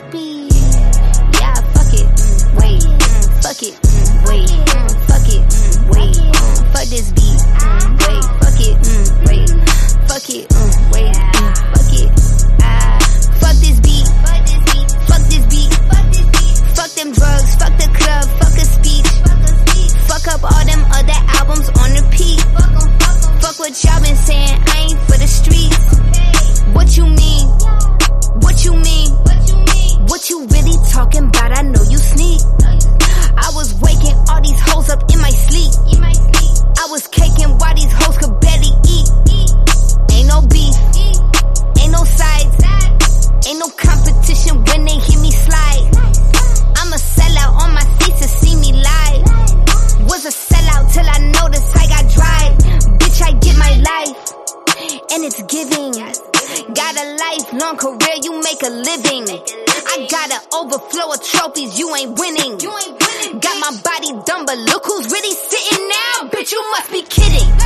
beat. Yeah, fuck it, wait, fuck it, wait, fuck it, wait, fuck this beat, wait, fuck it, wait, fuck it, wait, fuck it, fuck this beat, fuck this beat, fuck them drugs, fuck the club, fuck a speech, fuck up all them other albums on repeat, fuck what y'all been saying, I ain't for the streets. What you mean? What you mean? What you really talking about? I know you sneak. I was waking all these hoes up in my sleep. I was caking while these hoes could barely eat. Ain't no beef, ain't no sides, ain't no competition when they hear me slide. I'm a sellout on my seats to see me live. Was a sellout till I noticed I got drive. Bitch, I get my life, and it's giving. Got a lifelong career, you make a living. I got an overflow of trophies, you ain't winning. Got my body done, but look who's really sitting now. Bitch, you must be kidding.